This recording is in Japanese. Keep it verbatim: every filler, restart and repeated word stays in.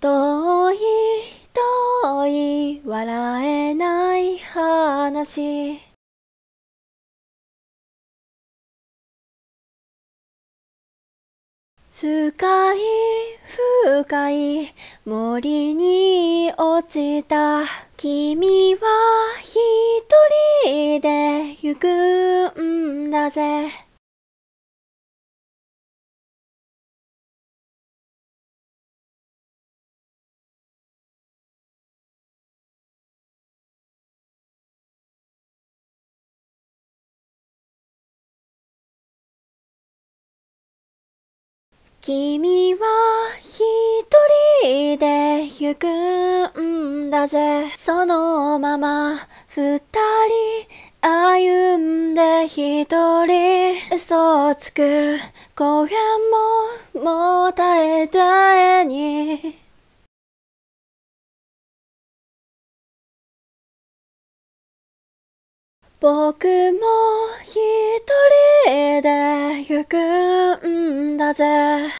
遠い遠い笑えない話。深い深い森に落ちた。君は一人で行くんだぜ。君は一人で行くんだぜ。そのまま二人歩んで一人嘘をつく声ももう絶え絶えに。僕も一人で行くんだぜ。